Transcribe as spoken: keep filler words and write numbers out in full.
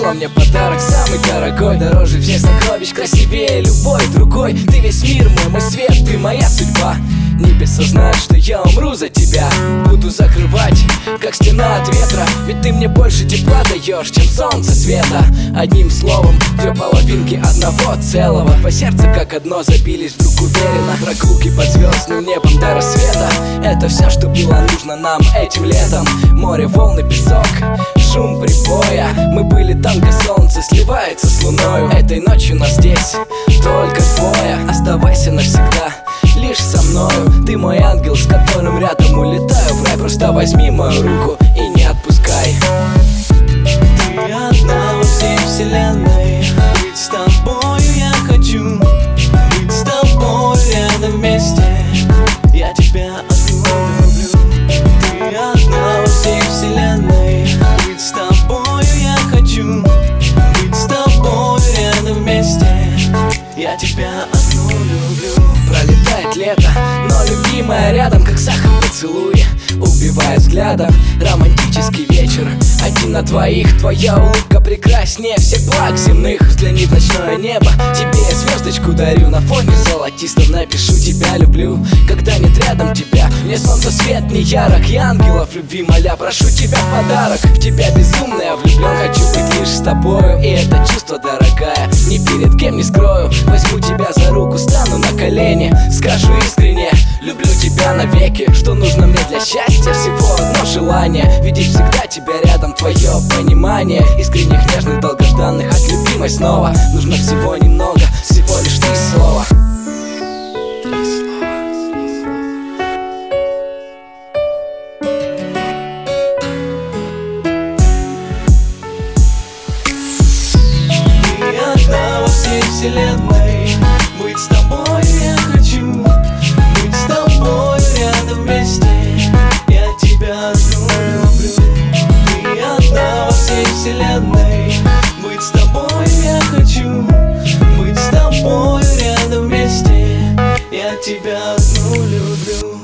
подарила мне подарок самый дорогой, дороже всех сокровищ, красивее любой другой. Ты весь мир мой, мой свет, ты моя судьба. Небеса знают, что я умру за тебя. Буду закрывать, как стена от ветра, ведь ты мне больше тепла даешь, чем солнце света. Одним словом, две половинки одного целого. Два сердца как одно забились вдруг уверенно. Прогулки под звездным небом до рассвета. Это все, что было нужно нам этим летом. Море, волны, песок, шум прибоя. Мы были там, где солнце сливается с луною. Этой ночью нас здесь только двое. Оставайся навсегда лишь со мною. Ты мой ангел, с которым рядом улетаю в рай. Просто возьми мою руку и не отпускай. Ты одна во всей вселенной. Быть с тобою я хочу. Быть с тобой рядом вместе. Я тебя одну люблю. Ты одна во всей вселенной. Быть с тобою я хочу. Быть с тобой рядом вместе. Я тебя одну люблю. Пролетает лето, но любимая рядом, как сахар поцелуй. Убивает взглядом романтический вечер. Один на двоих, твоя улыбка прекраснее всех благ земных. Взгляни в ночное небо, тебе я звездочку дарю. На фоне золотистом напишу: тебя люблю. Когда нет рядом тебя, мне солнце свет не ярок. Я ангелов любви моля, прошу тебя в подарок. В тебя безумно я влюблен, хочу быть лишь с тобою. И это чувство, дорогая, ни перед кем не скрою. Возьму тебя за руку, стану на колени, скажу искренне: люблю тебя навеки. Что нужно мне для счастья? Всего одно желание: видеть всегда тебя рядом, твое понимание. Искренних, нежных, долгожданных от любимой снова. Нужно всего немного, всего лишь три слова. Ты одна во всей вселенной. Быть с тобой я хочу. Быть с тобой рядом вместе. Я тебя одну люблю. Ты одна во всей вселенной. Быть с тобой я хочу. Быть с тобой рядом вместе. Я тебя одну люблю.